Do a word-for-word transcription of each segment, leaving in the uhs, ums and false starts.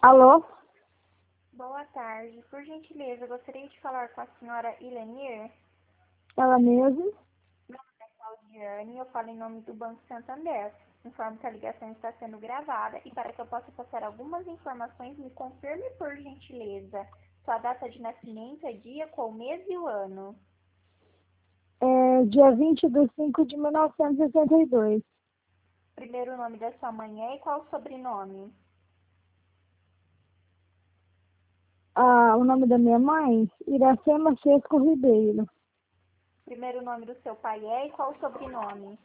Alô? Boa tarde. Por gentileza, gostaria de falar com a senhora Ilenir. Ela mesmo? Meu nome é Claudiane, eu falo em nome do Banco Santander. Informo que a ligação está sendo gravada e para que eu possa passar algumas informações, me confirme por gentileza sua data de nascimento, é dia, qual mês e o ano. É dia vinte de cinco de mil novecentos e sessenta e dois. Primeiro nome da sua mãe é e qual o sobrenome? Ah, o nome da minha mãe? Iracema Sesco Ribeiro. Primeiro nome do seu pai é e qual o sobrenome?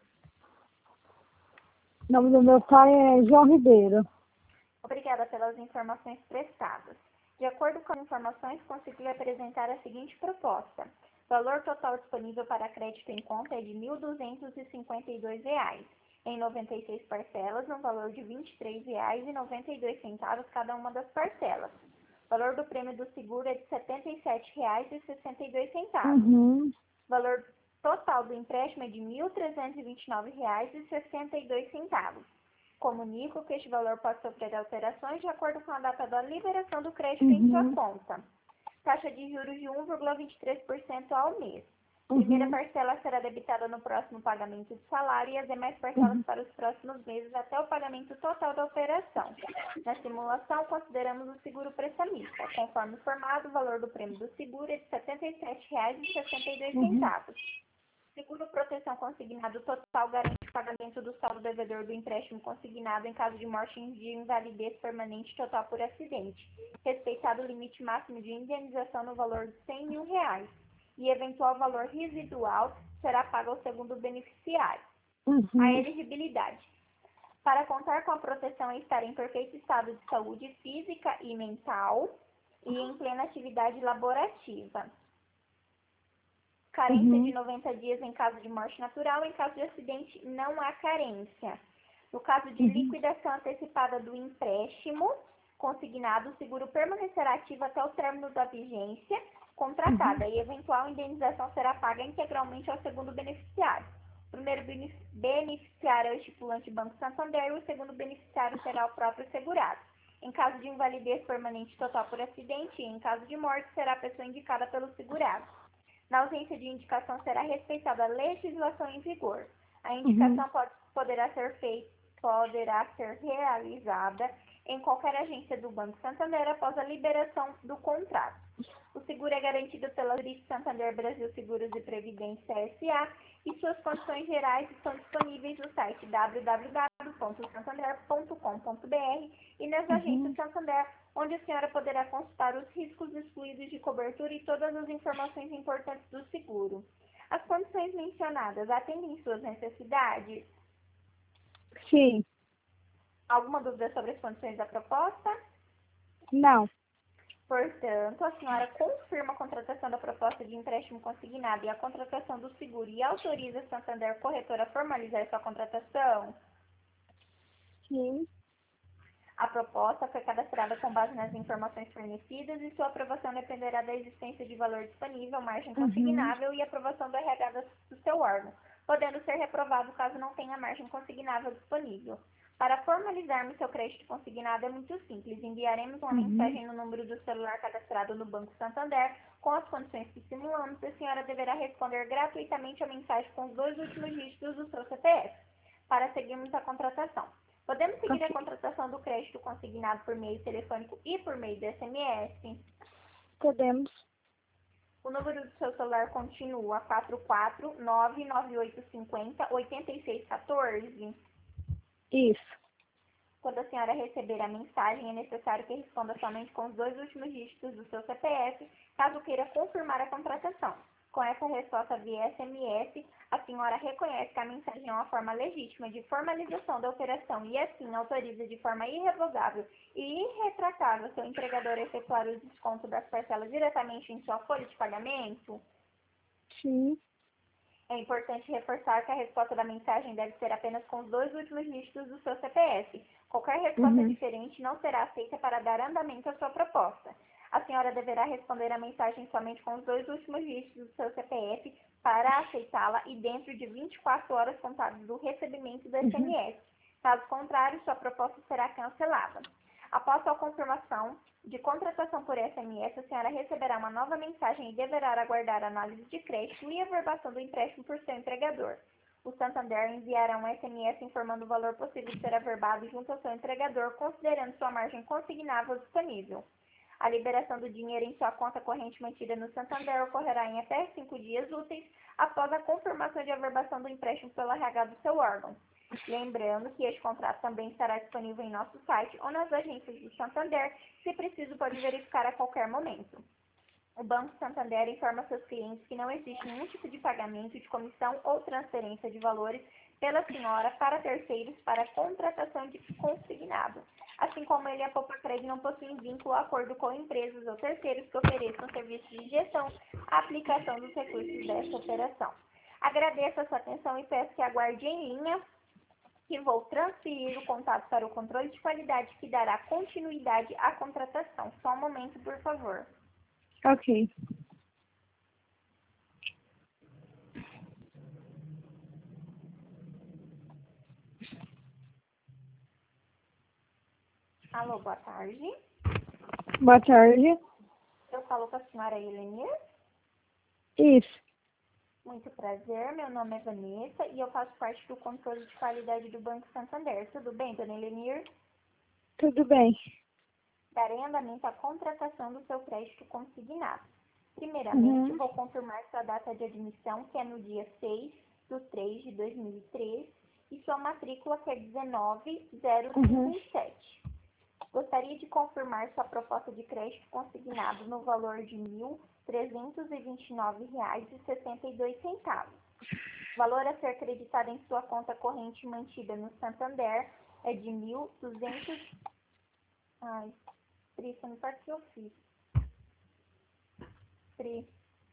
O nome do meu pai é João Ribeiro. Obrigada pelas informações prestadas. De acordo com as informações, consegui apresentar a seguinte proposta. O valor total disponível para crédito em conta é de mil duzentos e cinquenta e dois reais, em noventa e seis parcelas, no valor de vinte e três reais e noventa e dois centavos cada uma das parcelas. O valor do prêmio do seguro é de setenta e sete reais e sessenta e dois centavos. Uhum. O valor total do empréstimo é de mil trezentos e vinte e nove reais e sessenta e dois centavos. Comunico que este valor pode sofrer alterações de acordo com a data da liberação do crédito Uhum. em sua conta. Taxa de juros de um vírgula vinte e três por cento ao mês. Primeira Uhum. parcela será debitada no próximo pagamento de salário e as demais parcelas Uhum. para os próximos meses até o pagamento total da operação. Na simulação, consideramos o seguro prestamista. Conforme informado, o valor do prêmio do seguro é de setenta e sete reais e sessenta e dois Uhum. centavos. Seguro proteção consignado total garante o pagamento do saldo devedor do empréstimo consignado em caso de morte e de invalidez permanente total por acidente, respeitado o limite máximo de indenização no valor de cem mil reais, e eventual valor residual será pago ao segundo beneficiário. A Uhum. elegibilidade. Para contar com a proteção e estar em perfeito estado de saúde física e mental e em plena atividade laborativa. Carência de Uhum. noventa dias em caso de morte natural, em caso de acidente não há carência. No caso de Uhum. liquidação antecipada do empréstimo consignado, o seguro permanecerá ativo até o término da vigência contratada e eventual indenização será paga integralmente ao segundo beneficiário. O primeiro beneficiário é o estipulante Banco Santander e o segundo beneficiário será o próprio segurado. Em caso de invalidez permanente total por acidente e em caso de morte, será a pessoa indicada pelo segurado. Na ausência de indicação, será respeitada a legislação em vigor. A Uhum. indicação pode, poderá ser feita, poderá ser realizada em qualquer agência do Banco Santander após a liberação do contrato. O seguro é garantido pela Zurich Santander Brasil Seguros e Previdência S A e suas condições gerais estão disponíveis no site w w w ponto santander ponto com ponto b r e nas agências Uhum. Santander, onde a senhora poderá consultar os riscos excluídos de cobertura e todas as informações importantes do seguro. As condições mencionadas atendem suas necessidades? Sim. Alguma dúvida sobre as condições da proposta? Não. Portanto, a senhora confirma a contratação da proposta de empréstimo consignado e a contratação do seguro e autoriza a Santander Corretora a formalizar sua contratação? Sim. A proposta foi cadastrada com base nas informações fornecidas e sua aprovação dependerá da existência de valor disponível, margem Uhum. consignável e aprovação do R H do seu órgão, podendo ser reprovado caso não tenha margem consignável disponível. Para formalizarmos seu crédito consignado é muito simples. Enviaremos uma Uhum. mensagem no número do celular cadastrado no Banco Santander com as condições que simulamos e a senhora deverá responder gratuitamente a mensagem com os dois últimos dígitos do seu C P F para seguirmos a contratação. Podemos seguir a Ok. contratação do crédito consignado por meio telefônico e por meio de S M S. Podemos. O número do seu celular continua quatro quatro nove nove oito cinco zero oito seis um quatro. Isso. Quando a senhora receber a mensagem, é necessário que responda somente com os dois últimos dígitos do seu C P F, caso queira confirmar a contratação. Com essa resposta via S M S, a senhora reconhece que a mensagem é uma forma legítima de formalização da operação e, assim, autoriza de forma irrevogável e irretratável seu empregador a efetuar o desconto das parcelas diretamente em sua folha de pagamento? Sim. É importante reforçar que a resposta da mensagem deve ser apenas com os dois últimos dígitos do seu C P F. Qualquer resposta Uhum. diferente não será aceita para dar andamento à sua proposta. A senhora deverá responder a mensagem somente com os dois últimos dígitos do seu C P F para aceitá-la e dentro de vinte e quatro horas contadas do recebimento do Uhum. S M S. Caso contrário, sua proposta será cancelada. Após sua confirmação de contratação por S M S, a senhora receberá uma nova mensagem e deverá aguardar a análise de crédito e averbação do empréstimo por seu empregador. O Santander enviará um S M S informando o valor possível de ser averbado junto ao seu empregador, considerando sua margem consignável disponível. A liberação do dinheiro em sua conta corrente mantida no Santander ocorrerá em até cinco dias úteis após a confirmação de averbação do empréstimo pelo R H do seu órgão. Lembrando que este contrato também estará disponível em nosso site ou nas agências do Santander, se preciso pode verificar a qualquer momento. O Banco Santander informa seus clientes que não existe nenhum tipo de pagamento de comissão ou transferência de valores pela senhora para terceiros para contratação de consignado. Assim como ele e a Popacred não possuem vínculo ou acordo com empresas ou terceiros que ofereçam serviços de gestão à aplicação dos recursos desta operação. Agradeço a sua atenção e peço que aguarde em linha, que vou transferir o contato para o controle de qualidade que dará continuidade à contratação. Só um momento, por favor. Ok. Alô, boa tarde. Boa tarde. Eu falo com a senhora Elenir. Isso. Muito prazer, meu nome é Vanessa e eu faço parte do controle de qualidade do Banco Santander. Tudo bem, dona Elenir? Tudo bem. Darei andamento à contratação do seu crédito consignado. Primeiramente, Uhum. vou confirmar sua data de admissão, que é no dia seis de três de dois mil e três, e sua matrícula, que é dezenove zero cinquenta e sete. Gostaria de confirmar sua proposta de crédito consignado no valor de mil trezentos e vinte e nove reais e sessenta e dois centavos. O valor a ser creditado em sua conta corrente mantida no Santander é de mil duzentos... Ai, Pri, você não sabe o que eu fiz. Pri.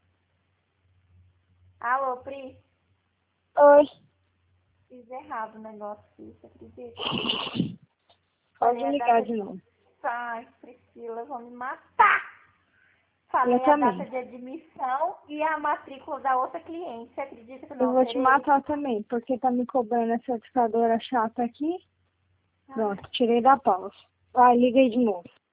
Alô, Pri? Oi. Fiz errado o negócio aqui, você acredita? Pode Falei a ligar data de novo. Ai, Priscila, vão me matar. Falei Eu a também. data de admissão e a matrícula da outra cliente. Você acredita que eu não Eu vou te alterei? matar também, porque tá me cobrando essa certificadora chata aqui. Pronto, tirei da pausa. Vai, liga aí de novo.